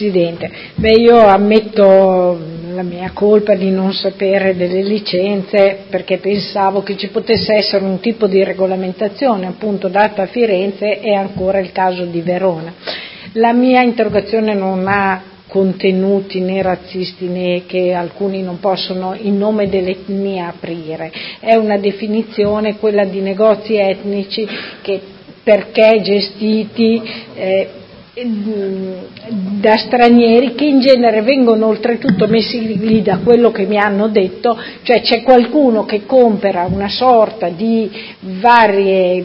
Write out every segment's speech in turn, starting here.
Presidente. Io ammetto la mia colpa di non sapere delle licenze, perché pensavo che ci potesse essere un tipo di regolamentazione appunto data a Firenze, e ancora il caso di Verona. La mia interrogazione non ha contenuti né razzisti né che alcuni non possono in nome dell'etnia aprire, è una definizione, quella di negozi etnici, che perché gestiti da stranieri, che in genere vengono oltretutto messi lì da quello che mi hanno detto, cioè c'è qualcuno che compra una sorta di varie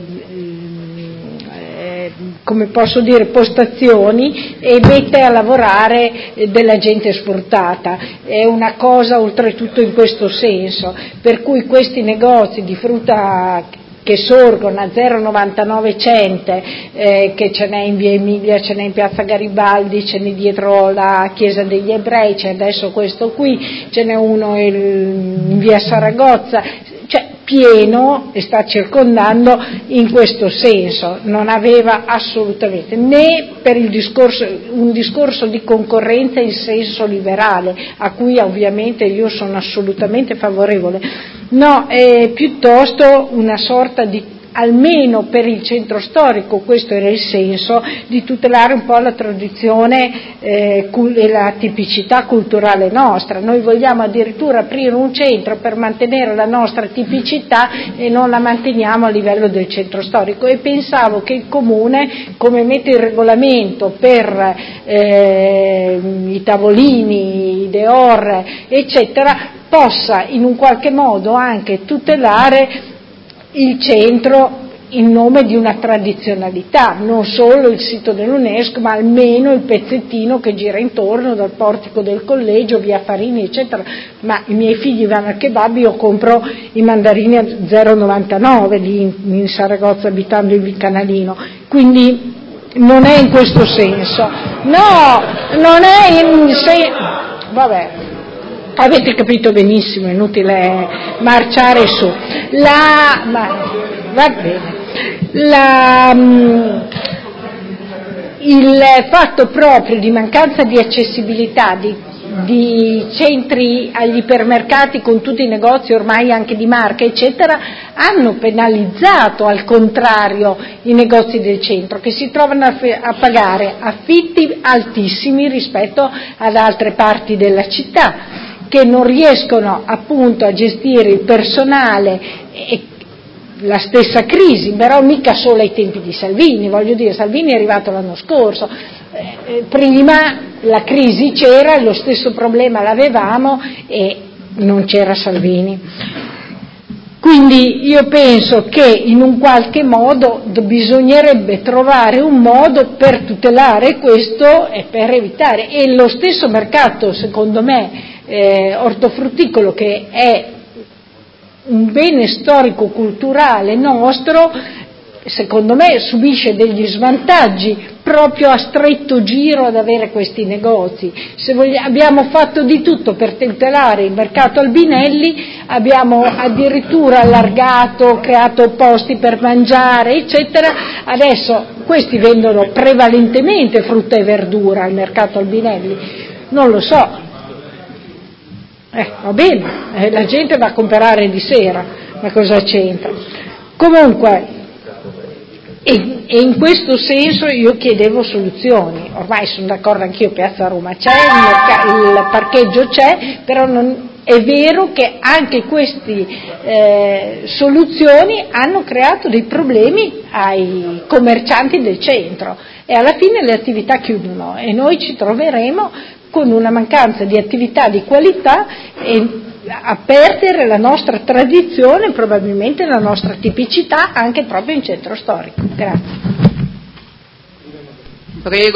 come posso dire, postazioni, e mette a lavorare della gente sfruttata. È una cosa oltretutto in questo senso, per cui questi negozi di frutta che sorgono a 0,99 cente, che ce n'è in via Emilia, ce n'è in piazza Garibaldi, ce n'è dietro la chiesa degli ebrei, c'è adesso questo qui, ce n'è uno in via Saragozza, cioè pieno, e sta circondando in questo senso. Non aveva assolutamente né per un discorso di concorrenza in senso liberale, a cui ovviamente io sono assolutamente favorevole, no, è piuttosto una sorta di, almeno per il centro storico, questo era il senso, di tutelare un po' la tradizione e la tipicità culturale nostra. Noi vogliamo addirittura aprire un centro per mantenere la nostra tipicità e non la manteniamo a livello del centro storico, e pensavo che il Comune, come mette il regolamento per i tavolini, i dehors, eccetera, possa in un qualche modo anche tutelare il centro in nome di una tradizionalità, non solo il sito dell'UNESCO, ma almeno il pezzettino che gira intorno, dal portico del collegio, via Farini, eccetera. Ma i miei figli vanno al kebab, io compro i mandarini a 0,99 lì in Saragozza, abitando in Via Canalino, quindi non è in questo senso. No, non è in vabbè. Avete capito benissimo, è inutile marciare su. Va bene. Il fatto proprio di mancanza di accessibilità di centri agli ipermercati con tutti i negozi ormai anche di marca eccetera, hanno penalizzato al contrario i negozi del centro, che si trovano a pagare affitti altissimi rispetto ad altre parti della città, che non riescono appunto a gestire il personale, e la stessa crisi, però mica solo ai tempi di Salvini, voglio dire, Salvini è arrivato l'anno scorso, prima la crisi c'era, lo stesso problema l'avevamo e non c'era Salvini. Quindi io penso che in un qualche modo bisognerebbe trovare un modo per tutelare questo e per evitare, e lo stesso mercato, secondo me, ortofrutticolo, che è un bene storico-culturale nostro, secondo me subisce degli svantaggi proprio a stretto giro ad avere questi negozi. Abbiamo fatto di tutto per tutelare il mercato Albinelli, abbiamo addirittura allargato, creato posti per mangiare, eccetera. Adesso questi vendono prevalentemente frutta e verdura al mercato Albinelli, non lo so. Va bene, la gente va a comprare di sera, ma cosa c'entra? Comunque, e in questo senso io chiedevo soluzioni. Ormai sono d'accordo anch'io, Piazza Roma c'è, il parcheggio c'è, però è vero che anche queste soluzioni hanno creato dei problemi ai commercianti del centro, e alla fine le attività chiudono e noi ci troveremo con una mancanza di attività di qualità e a perdere la nostra tradizione, probabilmente la nostra tipicità anche proprio in centro storico. Grazie. Prego.